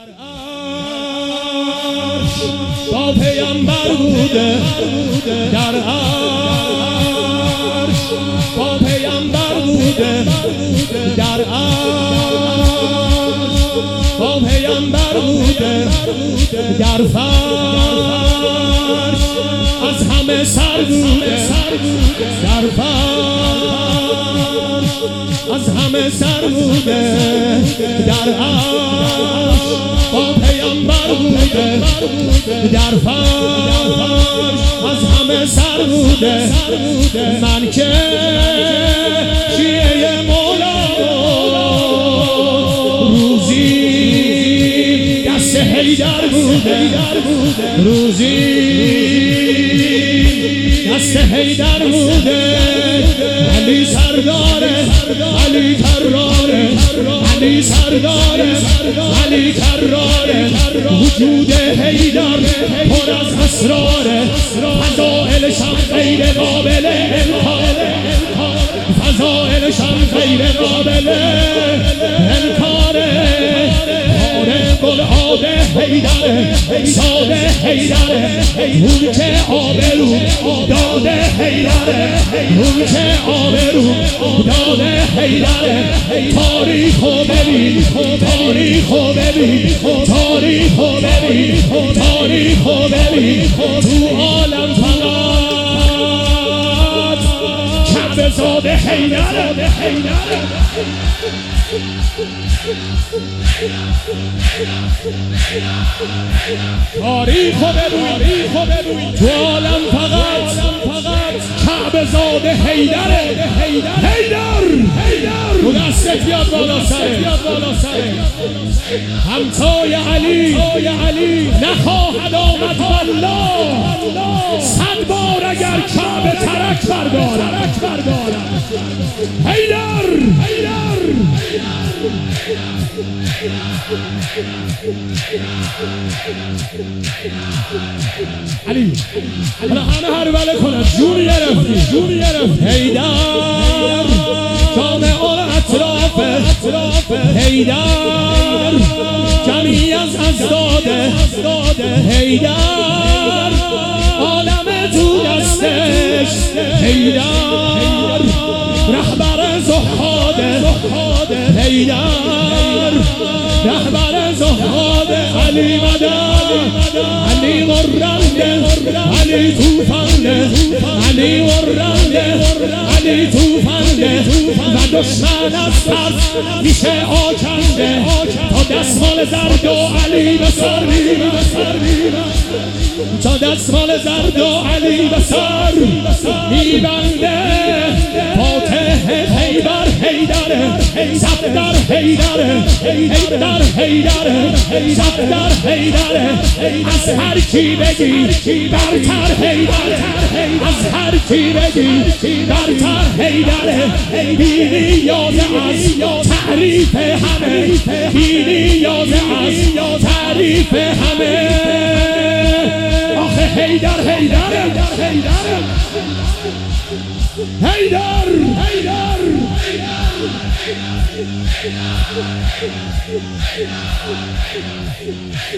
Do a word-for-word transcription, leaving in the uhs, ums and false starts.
با پیامبر بوده در عرش، با پیامبر بوده در عرش، با پیامبر بوده در فرش، از همه سر بوده در فرش، از همه سر بوده در عرش، با پیامبر بوده در فرش، از همه سر بوده. من که شیعه مولا روزی دست حیدر بوده، روزی دست حیدر بوده. علی سرداره، علی کراره، علی سرداره، علی کراره. وجود حیدر پر از اسراره، فضائلشان غیر قابل انکار، فضائلشان غیر قابل انکاره. گل آب حیدره، ساده حیدره، اون که آبرو داده حیدره، اون که آبرو داده حیدره. تاریخو ببین، تاریخو ببین، تاریخو ببین، تاریخو ببین. تو عالم فقط کعبه زاده حیدره، حیدره. تاریخو ببین، تو عالم فقط کعبه زاده حیدره، حیدر. تو دستت بیاد بالا سره، همتای علی نخواهد آمد والله. صد بار اگر کعبه ترک بردارد حیدر. علی حالا همه هر بله کنن، جون گرفتی، جون گرفتی. حیدر جامعه اطرافه، حیدر جمعی از ازداده، حیدر عالم تو دستش، حیدر رهبر زهاده، حیدر رهبر زهاده. علی مدد، علی غرنده، علی توفنده، علی غرنده، علی توفنده. و دشمن از ترس میشه آکنده، تا دستمال زرد و علی به سر میبنده، تا دستمال زرد و علی به سر میبنده. فاتح خیبر حیدره، صفدر حیدره، حیدر حیدره، صفدر حیدره. از هر کی بگی برتر حیدره، از هر کی بگی برتر حیدره. بی نیازه از تعریف همه، بی نیازه از تعریف همه. آخه حیدر حیدره، حیدر حیدر حیدر.